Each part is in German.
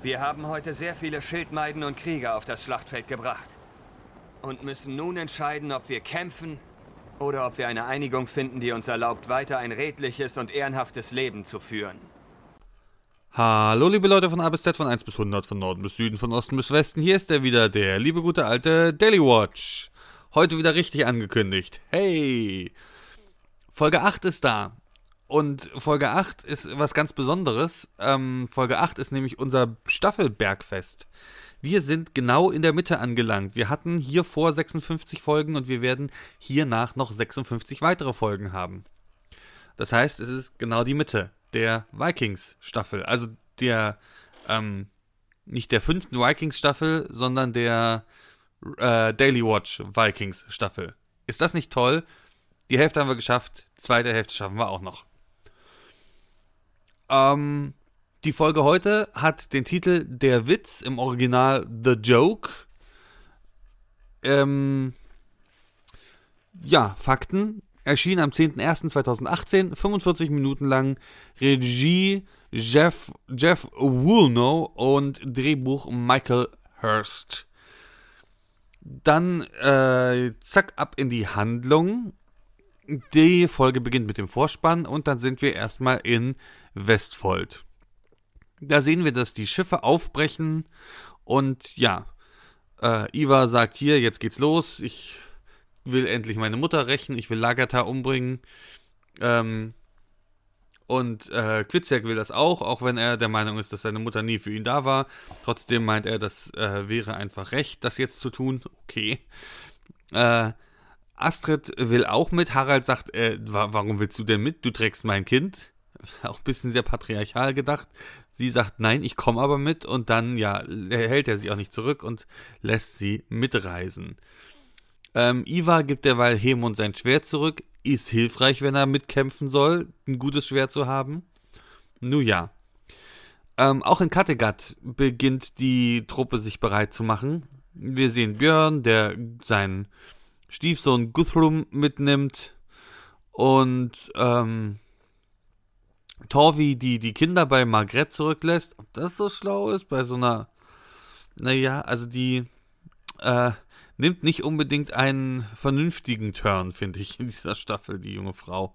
Wir haben heute sehr viele Schildmeiden und Krieger auf das Schlachtfeld gebracht. Und müssen nun entscheiden, ob wir kämpfen oder ob wir eine Einigung finden, die uns erlaubt, weiter ein redliches und ehrenhaftes Leben zu führen. Hallo liebe Leute von A bis Z, von 1 bis 100, von Norden bis Süden, von Osten bis Westen. Hier ist er wieder, der liebe gute alte Daily Watch. Heute wieder richtig angekündigt. Hey! Folge 8 ist da. Und Folge 8 ist was ganz Besonderes. Folge 8 ist nämlich unser Staffelbergfest. Wir sind genau in der Mitte angelangt. Wir hatten hier vor 56 Folgen und wir werden hiernach noch 56 weitere Folgen haben. Das heißt, es ist genau die Mitte der Vikings-Staffel. Also der, nicht der 5. Vikings-Staffel, sondern der Daily Watch Vikings-Staffel. Ist das nicht toll? Die Hälfte haben wir geschafft, die zweite Hälfte schaffen wir auch noch. Die Folge heute hat den Titel Der Witz, im Original The Joke. Fakten. Erschien am 10.01.2018, 45 Minuten lang. Regie Jeff Woolnough und Drehbuch Michael Hurst. Dann zack, ab in die Handlung. Die Folge beginnt mit dem Vorspann und dann sind wir erstmal in Westfold. Da sehen wir, dass die Schiffe aufbrechen und Ivar sagt hier, jetzt geht's los, ich will endlich meine Mutter rächen, ich will Lagertha umbringen und Kvitserk will das auch wenn er der Meinung ist, dass seine Mutter nie für ihn da war. Trotzdem meint er, das wäre einfach recht, das jetzt zu tun. Okay. Astrid will auch mit. Harald sagt, warum willst du denn mit? Du trägst mein Kind. Auch ein bisschen sehr patriarchal gedacht. Sie sagt, nein, ich komme aber mit. Und dann, hält er sie auch nicht zurück und lässt sie mitreisen. Ivar gibt derweil Hemund sein Schwert zurück. Ist hilfreich, wenn er mitkämpfen soll, ein gutes Schwert zu haben. Nun ja. Auch in Kattegat beginnt die Truppe sich bereit zu machen. Wir sehen Björn, der seinen Stiefsohn Guthrum mitnimmt. Und Torvi, die Kinder bei Margrethe zurücklässt. Ob das so schlau ist bei so einer... die nimmt nicht unbedingt einen vernünftigen Turn, finde ich, in dieser Staffel, die junge Frau.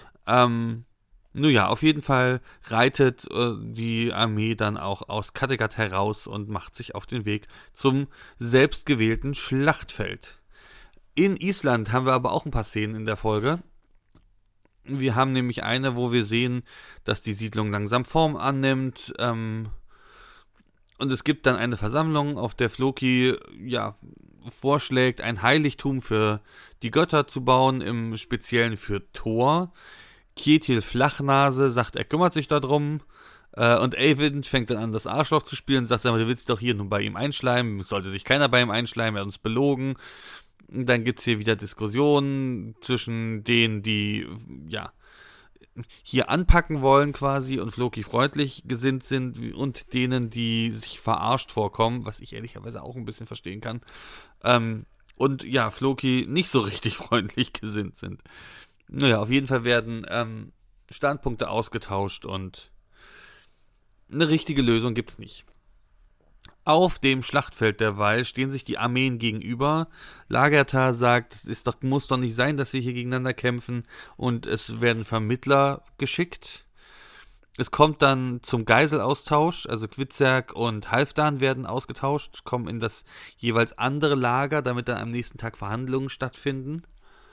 Auf jeden Fall reitet die Armee dann auch aus Kattegat heraus und macht sich auf den Weg zum selbstgewählten Schlachtfeld. In Island haben wir aber auch ein paar Szenen in der Folge. Wir haben nämlich eine, wo wir sehen, dass die Siedlung langsam Form annimmt. Und es gibt dann eine Versammlung, auf der Floki vorschlägt, ein Heiligtum für die Götter zu bauen, im Speziellen für Thor. Kjetil Flachnase sagt, er kümmert sich darum. Und Eyvind fängt dann an, das Arschloch zu spielen und sagt, du willst dich doch hier nun bei ihm einschleimen. Es sollte sich keiner bei ihm einschleimen, er hat uns belogen. Und dann gibt es hier wieder Diskussionen zwischen denen, die hier anpacken wollen quasi und Floki freundlich gesinnt sind und denen, die sich verarscht vorkommen, was ich ehrlicherweise auch ein bisschen verstehen kann. Und Floki nicht so richtig freundlich gesinnt sind. Auf jeden Fall werden Standpunkte ausgetauscht und eine richtige Lösung gibt's nicht. Auf dem Schlachtfeld derweil stehen sich die Armeen gegenüber. Lagertha sagt, muss doch nicht sein, dass sie hier gegeneinander kämpfen, und es werden Vermittler geschickt. Es kommt dann zum Geiselaustausch, also Kvitserk und Halfdan werden ausgetauscht, kommen in das jeweils andere Lager, damit dann am nächsten Tag Verhandlungen stattfinden.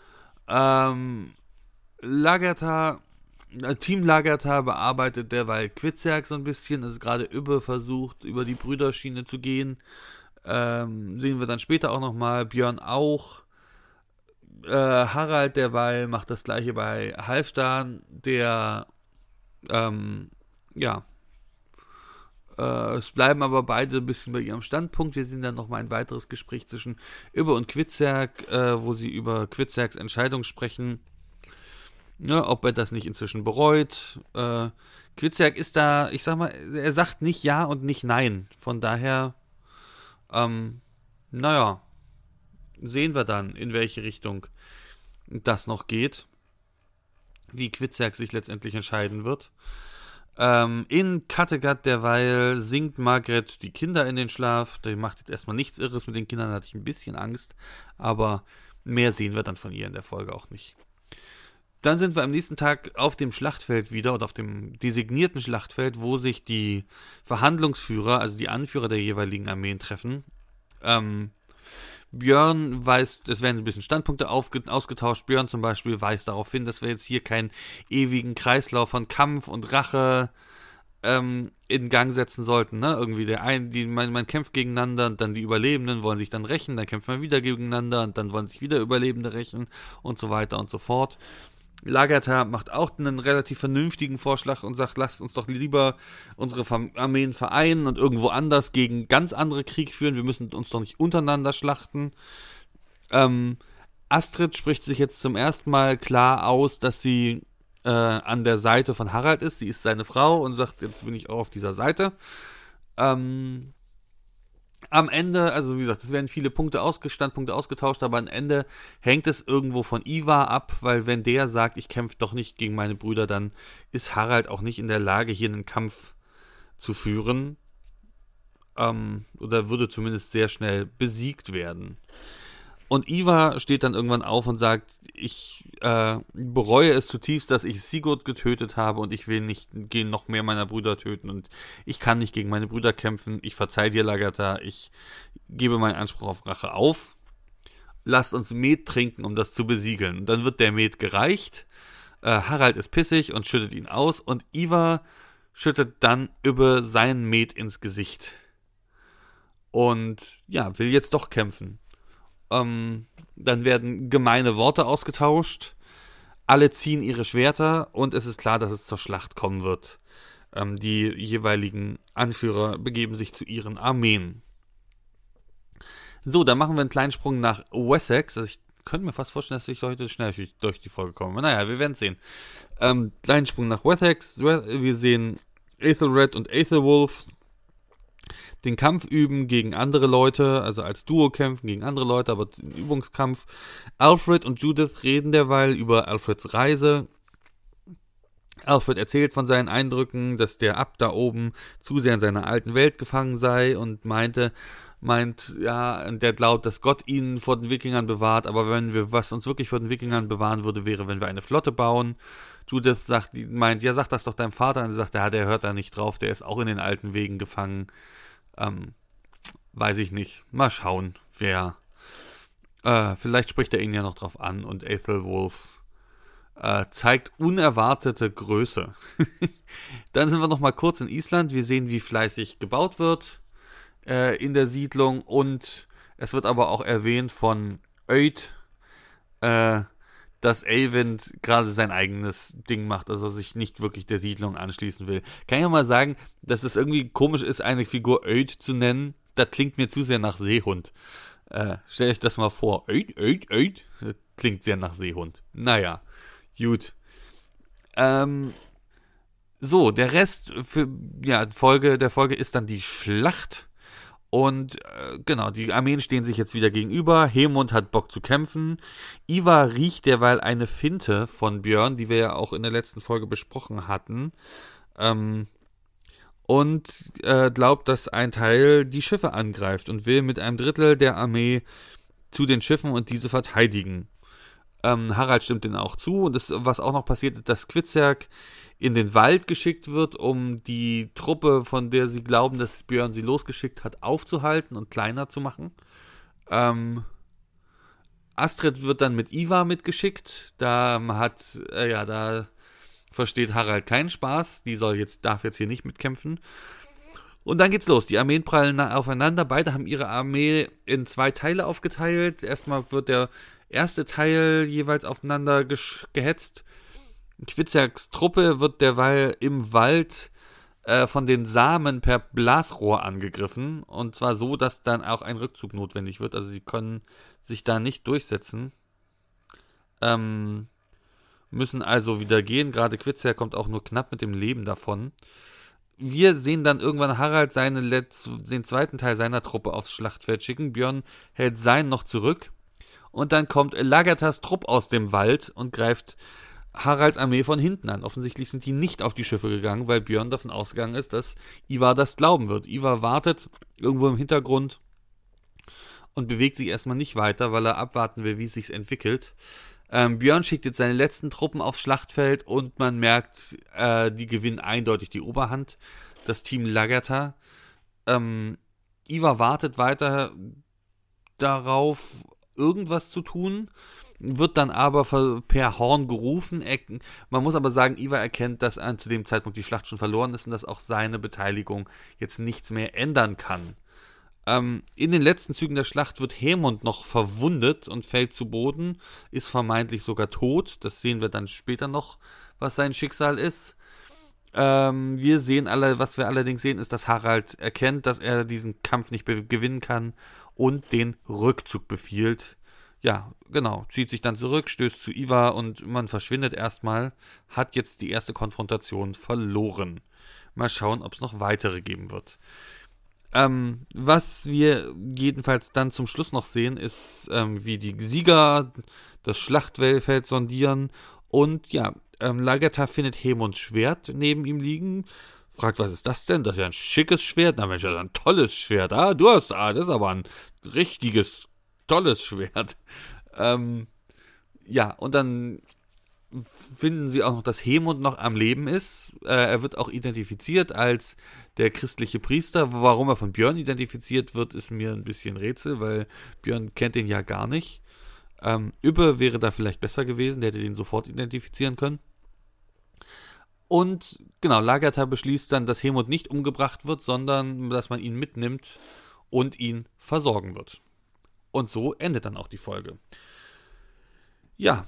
Team Lagertha bearbeitet derweil Kvitserk so ein bisschen, also gerade Ubbe versucht, über die Brüderschiene zu gehen. Sehen wir dann später auch nochmal, Björn auch. Harald derweil macht das gleiche bei Halfdan, der es bleiben aber beide ein bisschen bei ihrem Standpunkt. Wir sehen dann nochmal ein weiteres Gespräch zwischen Ubbe und Kvitserk, wo sie über Kvitserks Entscheidung sprechen. Ob er das nicht inzwischen bereut. Kvitserk ist da, ich sag mal, er sagt nicht ja und nicht nein. Von daher, sehen wir dann, in welche Richtung das noch geht. Wie Kvitserk sich letztendlich entscheiden wird. In Kattegat derweil singt Margaret die Kinder in den Schlaf. Die macht jetzt erstmal nichts Irres mit den Kindern, da hatte ich ein bisschen Angst. Aber mehr sehen wir dann von ihr in der Folge auch nicht. Dann sind wir am nächsten Tag auf dem Schlachtfeld wieder oder auf dem designierten Schlachtfeld, wo sich die Verhandlungsführer, also die Anführer der jeweiligen Armeen treffen. Björn weist, es werden ein bisschen Standpunkte ausgetauscht. Björn zum Beispiel weist darauf hin, dass wir jetzt hier keinen ewigen Kreislauf von Kampf und Rache in Gang setzen sollten. Ne? Irgendwie man kämpft gegeneinander und dann die Überlebenden wollen sich dann rächen, dann kämpft man wieder gegeneinander und dann wollen sich wieder Überlebende rächen und so weiter und so fort. Lagertha macht auch einen relativ vernünftigen Vorschlag und sagt, lasst uns doch lieber unsere Armeen vereinen und irgendwo anders gegen ganz andere Krieg führen. Wir müssen uns doch nicht untereinander schlachten. Astrid spricht sich jetzt zum ersten Mal klar aus, dass sie an der Seite von Harald ist. Sie ist seine Frau und sagt, jetzt bin ich auch auf dieser Seite. Am Ende, also wie gesagt, es werden viele Standpunkte ausgetauscht, aber am Ende hängt es irgendwo von Ivar ab, weil wenn der sagt, ich kämpfe doch nicht gegen meine Brüder, dann ist Harald auch nicht in der Lage, hier einen Kampf zu führen. Oder würde zumindest sehr schnell besiegt werden. Und Ivar steht dann irgendwann auf und sagt, ich bereue es zutiefst, dass ich Sigurd getötet habe und ich will nicht noch mehr meiner Brüder töten und ich kann nicht gegen meine Brüder kämpfen. Ich verzeih dir, Lagertha, ich gebe meinen Anspruch auf Rache auf. Lasst uns Met trinken, um das zu besiegeln. Und dann wird der Met gereicht. Harald ist pissig und schüttet ihn aus und Ivar schüttet dann über sein Met ins Gesicht. Und ja, will jetzt doch kämpfen. Dann werden gemeine Worte ausgetauscht. Alle ziehen ihre Schwerter und es ist klar, dass es zur Schlacht kommen wird. Die jeweiligen Anführer begeben sich zu ihren Armeen. So, dann machen wir einen kleinen Sprung nach Wessex. Also ich könnte mir fast vorstellen, dass ich heute schnell durch die Folge komme. Naja, wir werden es sehen. Kleinen Sprung nach Wessex. Wir sehen Aethelred und Aethelwulf den Kampf üben gegen andere Leute, also als Duo kämpfen gegen andere Leute, aber den Übungskampf. Alfred und Judith reden derweil über Alfreds Reise. Alfred erzählt von seinen Eindrücken, dass der Abt da oben zu sehr in seiner alten Welt gefangen sei und meint, ja, der glaubt, dass Gott ihn vor den Wikingern bewahrt, aber was uns wirklich vor den Wikingern bewahren würde, wäre, wenn wir eine Flotte bauen. Judith meint, ja, sag das doch deinem Vater. Und sie sagt, ja, der hört da nicht drauf, der ist auch in den alten Wegen gefangen. Weiß ich nicht. Mal schauen, wer. Vielleicht spricht er ihn ja noch drauf an und Aethelwulf zeigt unerwartete Größe. Dann sind wir noch mal kurz in Island. Wir sehen, wie fleißig gebaut wird in der Siedlung und es wird aber auch erwähnt von Öd, dass Eyvind gerade sein eigenes Ding macht, also sich nicht wirklich der Siedlung anschließen will. Kann ich ja mal sagen, dass es irgendwie komisch ist, eine Figur Öd zu nennen. Das klingt mir zu sehr nach Seehund. Stellt euch das mal vor. Öd. Das klingt sehr nach Seehund. Naja, gut. So, der Rest der Folge ist dann die Schlacht. Und genau, die Armeen stehen sich jetzt wieder gegenüber. Hemund hat Bock zu kämpfen. Ivar riecht derweil eine Finte von Björn, die wir ja auch in der letzten Folge besprochen hatten. Und glaubt, dass ein Teil die Schiffe angreift und will mit einem Drittel der Armee zu den Schiffen und diese verteidigen. Harald stimmt denen auch zu. Und was auch noch passiert ist, dass Kvitserk in den Wald geschickt wird, um die Truppe, von der sie glauben, dass Björn sie losgeschickt hat, aufzuhalten und kleiner zu machen. Astrid wird dann mit Ivar mitgeschickt. Da versteht Harald keinen Spaß. Die darf jetzt hier nicht mitkämpfen. Und dann geht's los. Die Armeen prallen aufeinander. Beide haben ihre Armee in 2 Teile aufgeteilt. Erstmal wird der erste Teil jeweils aufeinander gehetzt. Kvitserks Truppe wird derweil im Wald von den Samen per Blasrohr angegriffen. Und zwar so, dass dann auch ein Rückzug notwendig wird. Also sie können sich da nicht durchsetzen. Müssen also wieder gehen. Gerade Kvitserk kommt auch nur knapp mit dem Leben davon. Wir sehen dann irgendwann Harald den zweiten Teil seiner Truppe aufs Schlachtfeld schicken. Björn hält seinen noch zurück. Und dann kommt Lagerthas Trupp aus dem Wald und greift Haralds Armee von hinten an. Offensichtlich sind die nicht auf die Schiffe gegangen, weil Björn davon ausgegangen ist, dass Ivar das glauben wird. Ivar wartet irgendwo im Hintergrund und bewegt sich erstmal nicht weiter, weil er abwarten will, wie es sich entwickelt. Björn schickt jetzt seine letzten Truppen aufs Schlachtfeld und man merkt, die gewinnen eindeutig die Oberhand. Das Team Lagertha. Ivar wartet weiter darauf, irgendwas zu tun, wird dann aber per Horn gerufen. Man muss aber sagen, Ivar erkennt, dass zu dem Zeitpunkt die Schlacht schon verloren ist und dass auch seine Beteiligung jetzt nichts mehr ändern kann. In den letzten Zügen der Schlacht wird Haemund noch verwundet und fällt zu Boden, ist vermeintlich sogar tot. Das sehen wir dann später noch, was sein Schicksal ist. Was wir allerdings sehen, ist, dass Harald erkennt, dass er diesen Kampf nicht gewinnen kann und den Rückzug befiehlt. Ja, genau, zieht sich dann zurück, stößt zu Ivar und man verschwindet erstmal, hat jetzt die erste Konfrontation verloren. Mal schauen, ob es noch weitere geben wird. Was wir jedenfalls dann zum Schluss noch sehen, ist, wie die Sieger das Schlachtfeld sondieren und ja, Lagertha findet Haemunds Schwert neben ihm liegen, fragt, was ist das denn? Das ist ja ein schickes Schwert. Na Mensch, das ist ein tolles Schwert. Das ist aber ein richtiges, tolles Schwert. Ja, und dann finden sie auch noch, dass Haemund noch am Leben ist. Er wird auch identifiziert als der christliche Priester. Warum er von Björn identifiziert wird, ist mir ein bisschen Rätsel, weil Björn kennt ihn ja gar nicht. Ubbe wäre da vielleicht besser gewesen, der hätte den sofort identifizieren können. Und genau, Lagertha beschließt dann, dass Haemund nicht umgebracht wird, sondern dass man ihn mitnimmt und ihn versorgen wird. Und so endet dann auch die Folge. Ja,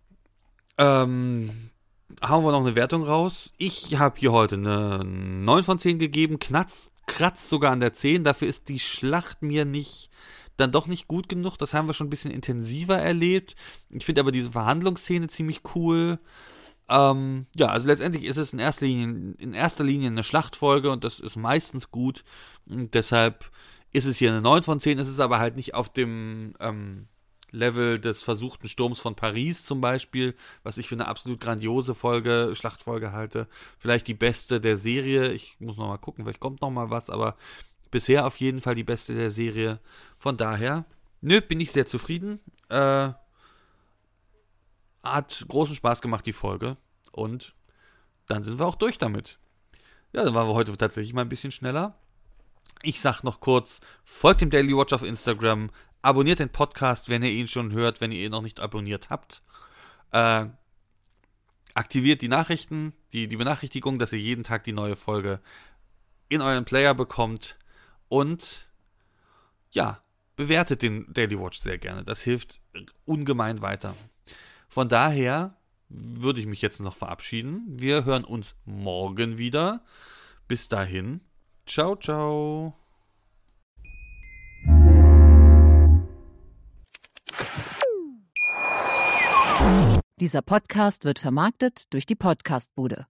hauen wir noch eine Wertung raus. Ich habe hier heute eine 9 von 10 gegeben, kratzt sogar an der 10. Dafür ist die Schlacht mir dann doch nicht gut genug. Das haben wir schon ein bisschen intensiver erlebt. Ich finde aber diese Verhandlungsszene ziemlich cool. Ja, also letztendlich ist es in erster Linie eine Schlachtfolge und das ist meistens gut. Und deshalb ist es hier eine 9 von 10. Es ist aber halt nicht auf dem Level des versuchten Sturms von Paris zum Beispiel, was ich für eine absolut grandiose Schlachtfolge halte. Vielleicht die beste der Serie. Ich muss noch mal gucken, vielleicht kommt noch mal was, aber bisher auf jeden Fall die beste der Serie. Von daher, bin ich sehr zufrieden. Hat großen Spaß gemacht, die Folge. Und dann sind wir auch durch damit. Ja, dann waren wir heute tatsächlich mal ein bisschen schneller. Ich sag noch kurz, folgt dem Daily Watch auf Instagram, abonniert den Podcast, wenn ihr ihn schon hört, wenn ihr ihn noch nicht abonniert habt. Aktiviert die Nachrichten, die Benachrichtigung, dass ihr jeden Tag die neue Folge in euren Player bekommt. Und ja, bewertet den Daily Watch sehr gerne. Das hilft ungemein weiter. Von daher würde ich mich jetzt noch verabschieden. Wir hören uns morgen wieder. Bis dahin. Ciao, ciao. Dieser Podcast wird vermarktet durch die Podcast-Bude.